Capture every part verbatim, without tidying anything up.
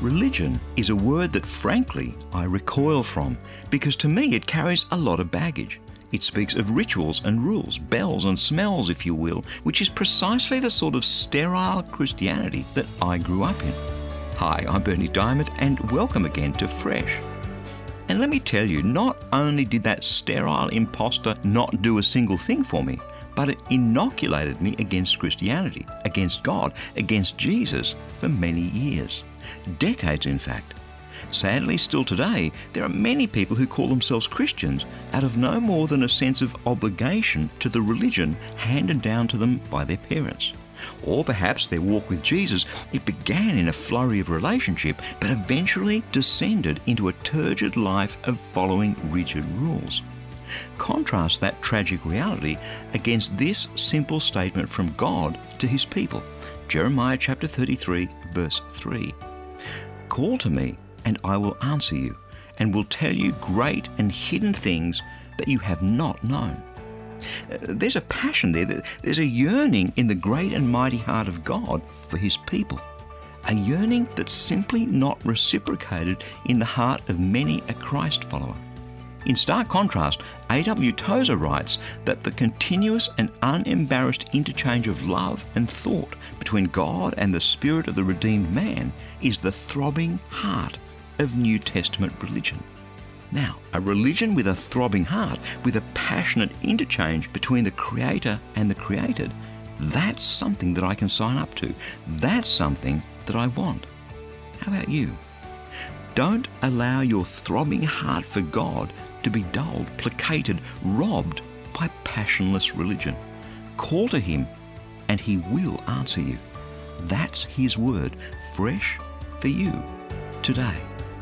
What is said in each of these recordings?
Religion is a word that, frankly, I recoil from because to me it carries a lot of baggage. It speaks of rituals and rules, bells and smells, if you will, which is precisely the sort of sterile Christianity that I grew up in. Hi, I'm Berni Dymet, and welcome again to Fresh. And let me tell you, not only did that sterile imposter not do a single thing for me, but it inoculated me against Christianity, against God, against Jesus for many years. Decades, in fact. Sadly, still today, there are many people who call themselves Christians out of no more than a sense of obligation to the religion handed down to them by their parents. Or perhaps their walk with Jesus, it began in a flurry of relationship, but eventually descended into a turgid life of following rigid rules. Contrast that tragic reality against this simple statement from God to his people. Jeremiah chapter thirty-three, verse three. Call to me, and I will answer you, and will tell you great and hidden things that you have not known. Uh, there's a passion there, there's a yearning in the great and mighty heart of God for his people. A yearning that's simply not reciprocated in the heart of many a Christ follower. In stark contrast, A W Tozer writes that the continuous and unembarrassed interchange of love and thought between God and the spirit of the redeemed man is the throbbing heart of New Testament religion. Now, a religion with a throbbing heart, with a passionate interchange between the Creator and the created, that's something that I can sign up to. That's something that I want. How about you? Don't allow your throbbing heart for God to be dulled, placated, robbed by passionless religion. Call to him and he will answer you. That's his word, fresh for you today.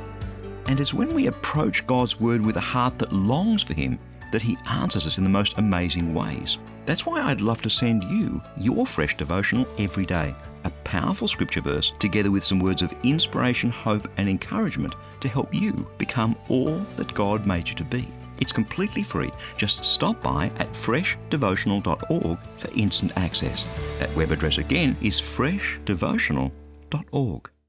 And it's when we approach God's word with a heart that longs for him that he answers us in the most amazing ways. That's why I'd love to send you your fresh devotional every day, a powerful scripture verse together with some words of inspiration, hope and encouragement to help you become all that God made you to be. It's completely free. Just stop by at fresh devotional dot org for instant access. That web address again is fresh devotional dot org.